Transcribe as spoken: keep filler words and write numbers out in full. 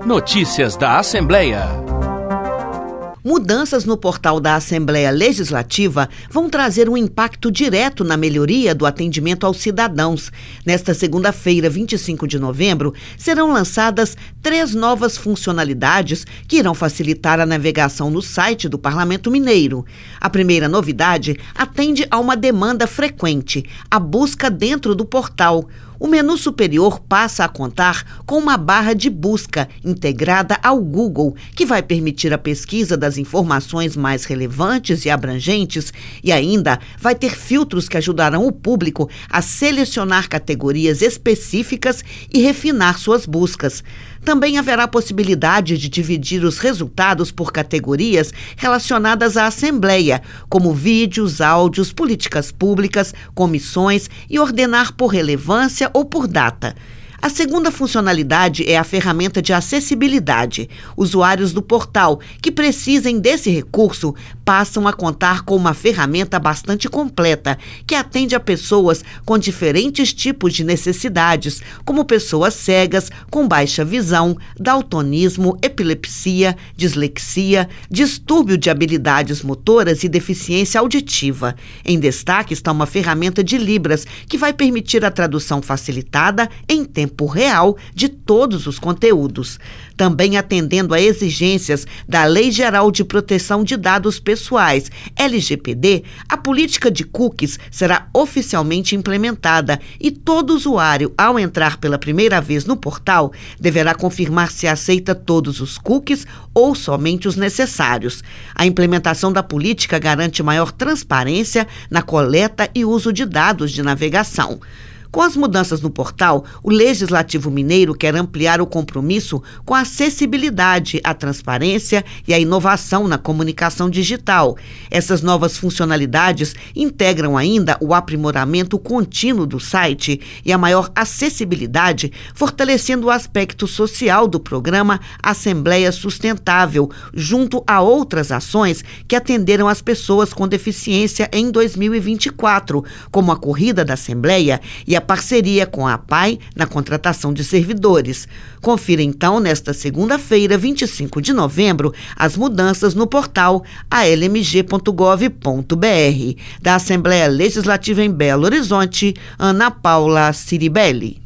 Notícias da Assembleia. Mudanças no portal da Assembleia Legislativa vão trazer um impacto direto na melhoria do atendimento aos cidadãos. Nesta segunda-feira, vinte e cinco de novembro, serão lançadas três novas funcionalidades que irão facilitar a navegação no site do Parlamento Mineiro. A primeira novidade atende a uma demanda frequente, a busca dentro do portal. O menu superior passa a contar com uma barra de busca integrada ao Google, que vai permitir a pesquisa das informações mais relevantes e abrangentes e ainda vai ter filtros que ajudarão o público a selecionar categorias específicas e refinar suas buscas. Também haverá possibilidade de dividir os resultados por categorias relacionadas à Assembleia, como vídeos, áudios, políticas públicas, comissões e ordenar por relevância ou por data. A segunda funcionalidade é a ferramenta de acessibilidade. Usuários do portal que precisem desse recurso passam a contar com uma ferramenta bastante completa, que atende a pessoas com diferentes tipos de necessidades, como pessoas cegas, com baixa visão, daltonismo, epilepsia, dislexia, distúrbio de habilidades motoras e deficiência auditiva. Em destaque está uma ferramenta de Libras, que vai permitir a tradução facilitada em tempo tempo real de todos os conteúdos. Também atendendo a exigências da Lei Geral de Proteção de Dados Pessoais, L G P D, a política de cookies será oficialmente implementada e todo usuário, ao entrar pela primeira vez no portal, deverá confirmar se aceita todos os cookies ou somente os necessários. A implementação da política garante maior transparência na coleta e uso de dados de navegação. Com as mudanças no portal, o Legislativo Mineiro quer ampliar o compromisso com a acessibilidade, a transparência e a inovação na comunicação digital. Essas novas funcionalidades integram ainda o aprimoramento contínuo do site e a maior acessibilidade, fortalecendo o aspecto social do programa Assembleia Sustentável, junto a outras ações que atenderam as pessoas com deficiência em dois mil e vinte e quatro, como a Corrida da Assembleia e a parceria com a APAI na contratação de servidores. Confira então nesta segunda-feira, vinte e cinco de novembro, as mudanças no portal a l m g ponto gov ponto b r. Da Assembleia Legislativa em Belo Horizonte, Ana Paula Ciribelli.